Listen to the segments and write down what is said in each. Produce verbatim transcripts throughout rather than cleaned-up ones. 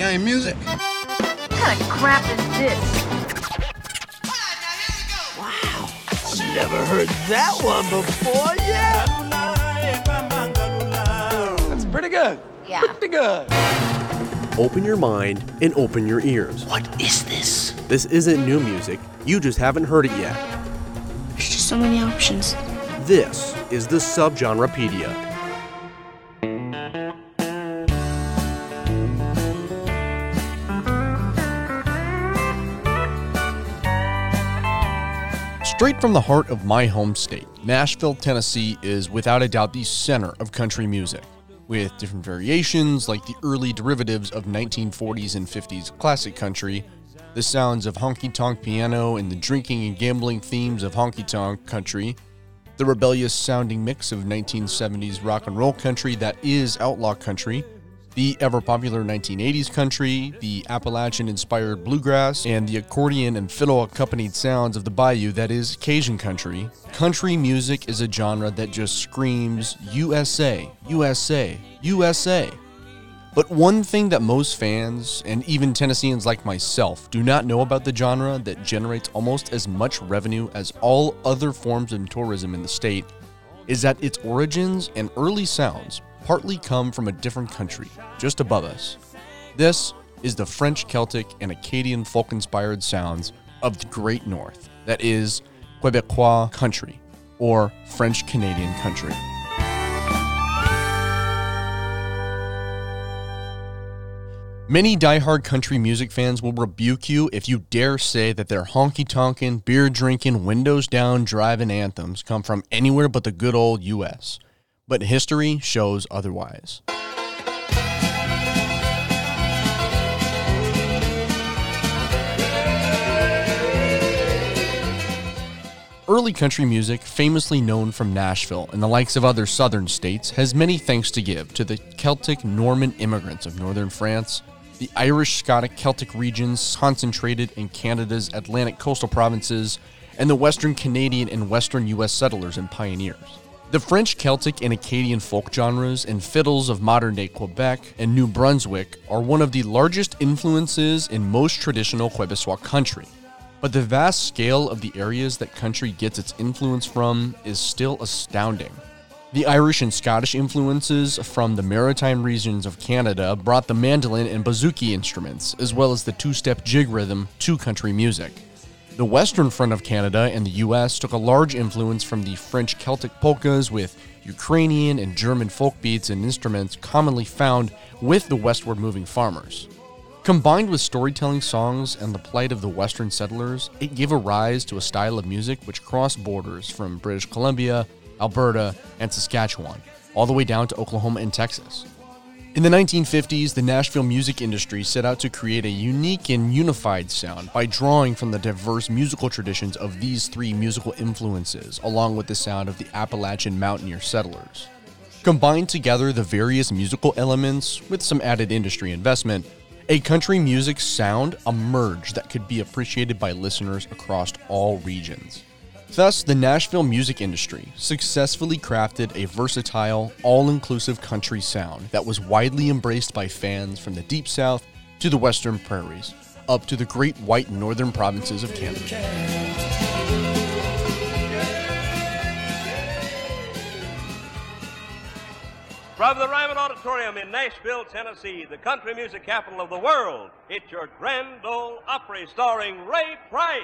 Game music. What kind of crap is this? Wow, never heard that one before, yeah? That's pretty good. Yeah. Pretty good. Open your mind and open your ears. What is this? This isn't new music, you just haven't heard it yet. There's just so many options. This is the Subgenrepedia. Straight from the heart of my home state, Nashville, Tennessee is without a doubt the center of country music, with different variations like the early derivatives of nineteen forties and fifties classic country, the sounds of honky-tonk piano and the drinking and gambling themes of honky-tonk country, the rebellious sounding mix of nineteen seventies rock and roll country that is outlaw country, the ever-popular nineteen eighties country, the Appalachian-inspired bluegrass, and the accordion and fiddle-accompanied sounds of the bayou that is Cajun country. Country music is a genre that just screams U S A, U S A, U S A. But one thing that most fans, and even Tennesseans like myself, do not know about the genre that generates almost as much revenue as all other forms of tourism in the state is that its origins and early sounds partly come from a different country, just above us. This is the French, Celtic, and Acadian folk-inspired sounds of the Great North, that is, Quebecois country, or French-Canadian country. Many diehard country music fans will rebuke you if you dare say that their honky-tonkin', beer-drinking, windows-down driving anthems come from anywhere but the good old U S But history shows otherwise. Early country music, famously known from Nashville and the likes of other southern states, has many thanks to give to the Celtic Norman immigrants of northern France, the Irish, Scotic, Celtic regions concentrated in Canada's Atlantic coastal provinces, and the Western Canadian and Western U S settlers and pioneers. The French, Celtic, and Acadian folk genres and fiddles of modern-day Quebec and New Brunswick are one of the largest influences in most traditional Quebecois country. But the vast scale of the areas that country gets its influence from is still astounding. The Irish and Scottish influences from the maritime regions of Canada brought the mandolin and bouzouki instruments, as well as the two-step jig rhythm, to country music. The western front of Canada and the U S took a large influence from the French Celtic polkas with Ukrainian and German folk beats and instruments commonly found with the westward moving farmers. Combined with storytelling songs and the plight of the western settlers, it gave a rise to a style of music which crossed borders from British Columbia, Alberta, and Saskatchewan, all the way down to Oklahoma and Texas. In the nineteen fifties, the Nashville music industry set out to create a unique and unified sound by drawing from the diverse musical traditions of these three musical influences, along with the sound of the Appalachian mountaineer settlers. Combined together the various musical elements, with some added industry investment, a country music sound emerged that could be appreciated by listeners across all regions. Thus, the Nashville music industry successfully crafted a versatile, all-inclusive country sound that was widely embraced by fans from the Deep South to the Western Prairies, up to the great white northern provinces of Canada. From the Ryman Auditorium in Nashville, Tennessee, the country music capital of the world, it's your Grand Ole Opry starring Ray Price.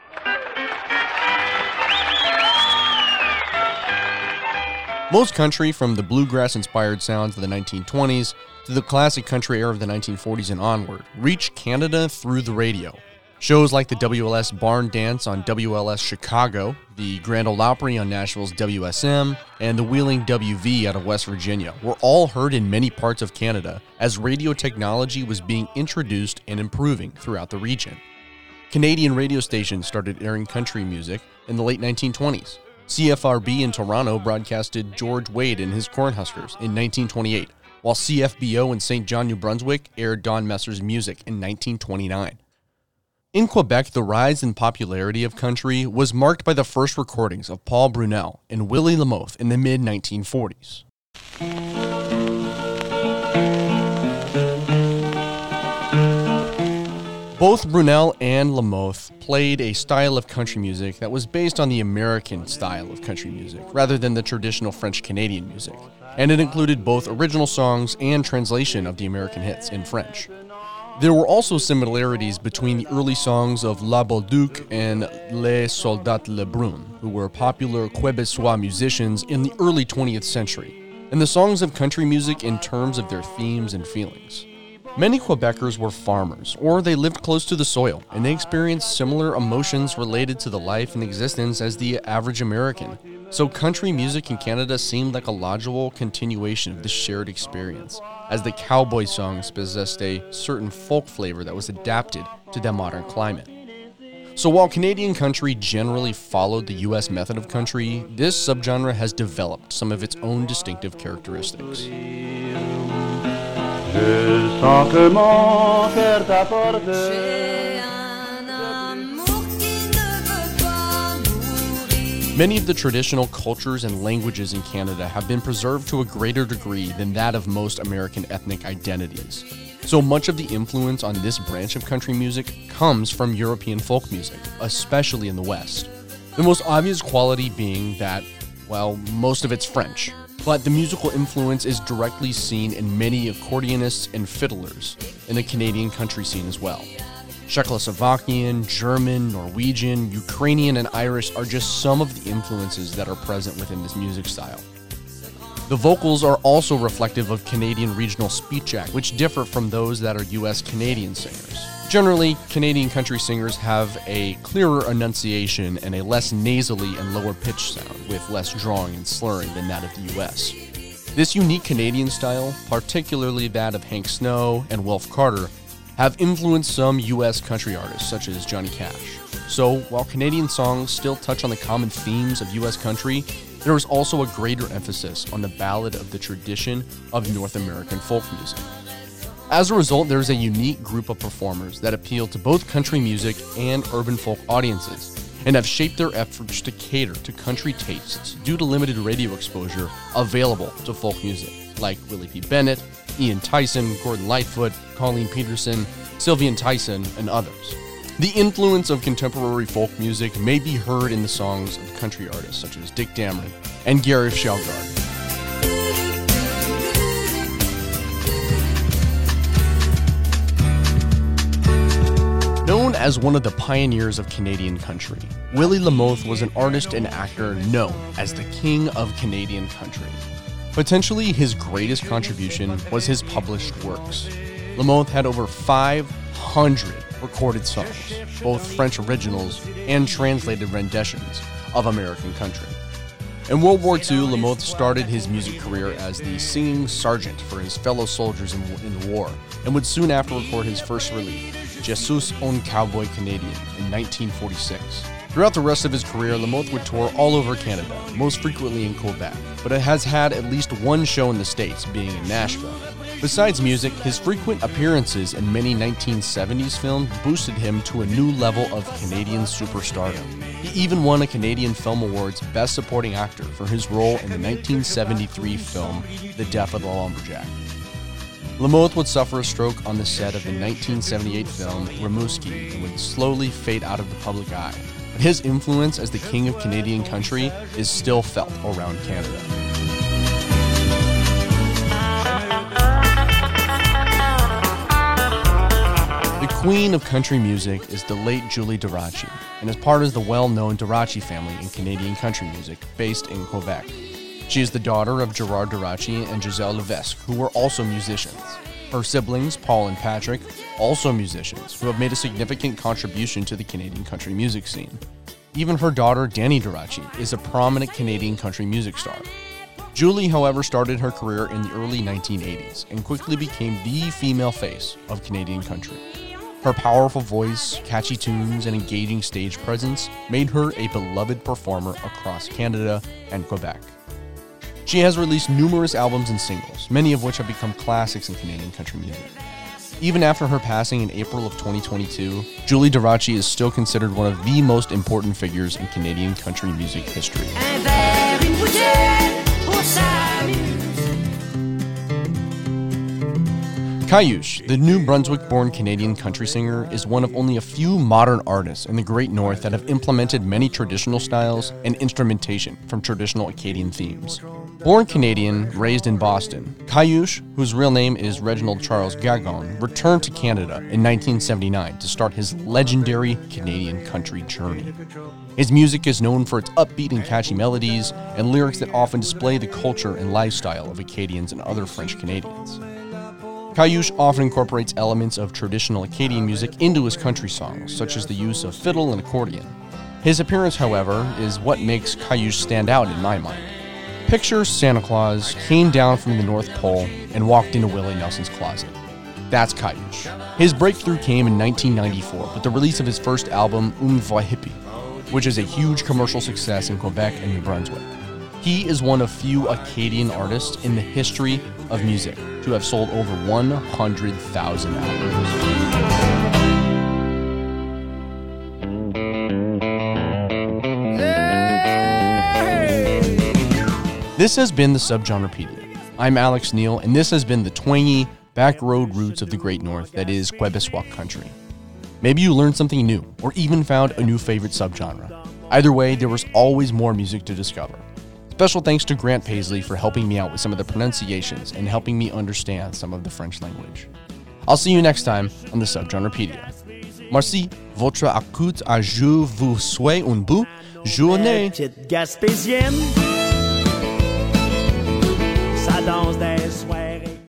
Most country, from the bluegrass-inspired sounds of the nineteen twenties to the classic country era of the nineteen forties and onward, reached Canada through the radio. Shows like the W L S Barn Dance on W L S Chicago, the Grand Ole Opry on Nashville's W S M, and the Wheeling W V out of West Virginia were all heard in many parts of Canada as radio technology was being introduced and improving throughout the region. Canadian radio stations started airing country music in the late nineteen twenties. C F R B in Toronto broadcasted George Wade and his Cornhuskers in nineteen twenty-eight, while C F B O in Saint John, New Brunswick aired Don Messer's music in nineteen twenty-nine. In Quebec, the rise in popularity of country was marked by the first recordings of Paul Brunel and Willie Lamothe in the mid nineteen forties. Both Brunel and Lamothe played a style of country music that was based on the American style of country music, rather than the traditional French-Canadian music, and it included both original songs and translation of the American hits in French. There were also similarities between the early songs of La Bolduc and Les Soldats Lebrun, who were popular Quebecois musicians in the early twentieth century, and the songs of country music in terms of their themes and feelings. Many Quebecers were farmers, or they lived close to the soil, and they experienced similar emotions related to the life and existence as the average American. So country music in Canada seemed like a logical continuation of this shared experience, as the cowboy songs possessed a certain folk flavor that was adapted to the modern climate. So while Canadian country generally followed the U S method of country, this subgenre has developed some of its own distinctive characteristics. Je sens que mon cœur t'apporte. Many of the traditional cultures and languages in Canada have been preserved to a greater degree than that of most American ethnic identities. So much of the influence on this branch of country music comes from European folk music, especially in the West. The most obvious quality being that, well, most of it's French. But the musical influence is directly seen in many accordionists and fiddlers in the Canadian country scene as well. Czechoslovakian, German, Norwegian, Ukrainian, and Irish are just some of the influences that are present within this music style. The vocals are also reflective of Canadian regional speech acts, which differ from those that are U S Canadian singers. Generally, Canadian country singers have a clearer enunciation and a less nasally and lower pitched sound, with less drawing and slurring than that of the U S. This unique Canadian style, particularly that of Hank Snow and Wilf Carter, have influenced some U S country artists such as Johnny Cash. So, while Canadian songs still touch on the common themes of U S country, there is also a greater emphasis on the ballad of the tradition of North American folk music. As a result, there is a unique group of performers that appeal to both country music and urban folk audiences, and have shaped their efforts to cater to country tastes due to limited radio exposure available to folk music, like Willie P. Bennett, Ian Tyson, Gordon Lightfoot, Colleen Peterson, Sylvian Tyson, and others. The influence of contemporary folk music may be heard in the songs of country artists such as Dick Dameron and Gary Shelgard. Known as one of the pioneers of Canadian country, Willie Lamothe was an artist and actor known as the King of Canadian Country. Potentially his greatest contribution was his published works. Lamothe had over five hundred recorded songs, both French originals and translated renditions of American country. In World War Two, Lamothe started his music career as the singing sergeant for his fellow soldiers in, in the war, and would soon after record his first release, Jesus un Cowboy Canadien, in nineteen forty-six. Throughout the rest of his career, Lamothe would tour all over Canada, most frequently in Quebec, but it has had at least one show in the States, being in Nashville. Besides music, his frequent appearances in many nineteen seventies films boosted him to a new level of Canadian superstardom. He even won a Canadian Film Awards Best Supporting Actor for his role in the nineteen seventy-three film The Death of the Lumberjack. Lamothe would suffer a stroke on the set of the nineteen seventy-eight film Rimouski and would slowly fade out of the public eye. But his influence as the king of Canadian country is still felt around Canada. The queen of country music is the late Julie Deraci, and is part of the well-known Deraci family in Canadian country music, based in Quebec. She is the daughter of Gerard Deraci and Giselle Levesque, who were also musicians. Her siblings, Paul and Patrick, also musicians, who have made a significant contribution to the Canadian country music scene. Even her daughter, Dani Deraci, is a prominent Canadian country music star. Julie, however, started her career in the early nineteen eighties and quickly became the female face of Canadian country. Her powerful voice, catchy tunes, and engaging stage presence made her a beloved performer across Canada and Quebec. She has released numerous albums and singles, many of which have become classics in Canadian country music. Even after her passing in April of twenty twenty-two, Julie Deraci is still considered one of the most important figures in Canadian country music history. Caillouche, the New Brunswick-born Canadian country singer, is one of only a few modern artists in the Great North that have implemented many traditional styles and instrumentation from traditional Acadian themes. Born Canadian, raised in Boston, Caillouche, whose real name is Reginald Charles Gagon, returned to Canada in nineteen seventy-nine to start his legendary Canadian country journey. His music is known for its upbeat and catchy melodies and lyrics that often display the culture and lifestyle of Acadians and other French Canadians. Caillouche often incorporates elements of traditional Acadian music into his country songs, such as the use of fiddle and accordion. His appearance, however, is what makes Caillouche stand out in my mind. Picture Santa Claus came down from the North Pole and walked into Willie Nelson's closet. That's Caillouche. His breakthrough came in nineteen ninety-four with the release of his first album, Une Voix Hippie, which is a huge commercial success in Quebec and New Brunswick. He is one of few Acadian artists in the history of music to have sold over one hundred thousand albums. This has been the Subgenrepedia. I'm Alex Neal, and this has been the twangy, backroad roots of the Great North that is Quebecois country. Maybe you learned something new, or even found a new favorite subgenre. Either way, there was always more music to discover. Special thanks to Grant Paisley for helping me out with some of the pronunciations and helping me understand some of the French language. I'll see you next time on the Subgenrepedia. Merci, votre écoute à je vous souhaite une bonne journée. Petite Gaspésienne, ça danse des